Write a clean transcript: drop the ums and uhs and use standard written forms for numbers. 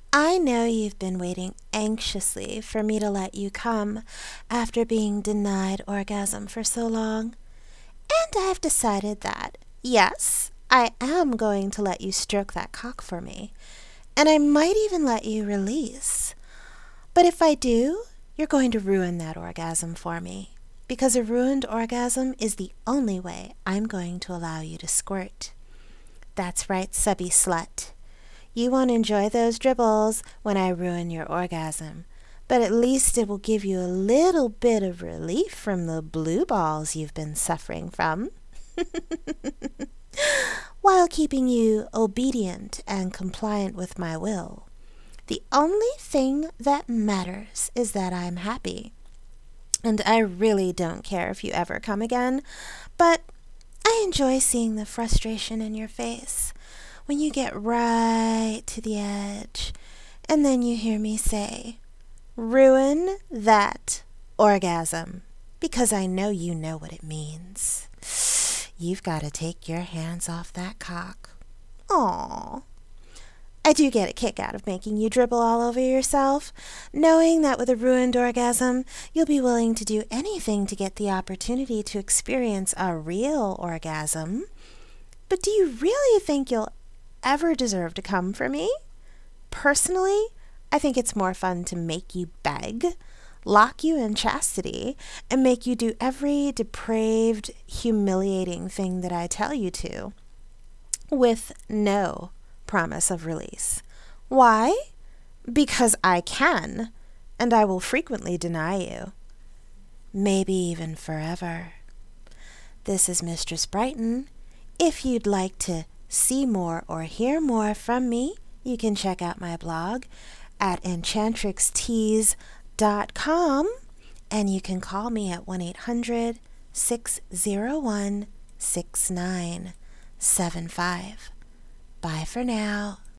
I know you've been waiting anxiously for me to let you come after being denied orgasm for so long. And I've decided that, yes, I am going to let you stroke that cock for me. And I might even let you release. But if I do, you're going to ruin that orgasm for me. Because a ruined orgasm is the only way I'm going to allow you to squirt. That's right, subby slut. You won't enjoy those dribbles when I ruin your orgasm, but at least it will give you a little bit of relief from the blue balls you've been suffering from, while keeping you obedient and compliant with my will. The only thing that matters is that I'm happy. And I really don't care if you ever come again, but I enjoy seeing the frustration in your face when you get right to the edge, and then you hear me say, ruin that orgasm, because I know you know what it means. You've got to take your hands off that cock. Aww. I do get a kick out of making you dribble all over yourself, knowing that with a ruined orgasm, you'll be willing to do anything to get the opportunity to experience a real orgasm. But do you really think you'll ever deserve to come for me? Personally, I think it's more fun to make you beg, lock you in chastity, and make you do every depraved, humiliating thing that I tell you to, with no promise of release. Why? Because I can, and I will frequently deny you. Maybe even forever. This is Mistress Brighton. If you'd like to see more or hear more from me, you can check out my blog at enchantrixtease.com, and you can call me at 1-800-601-6975. Bye for now.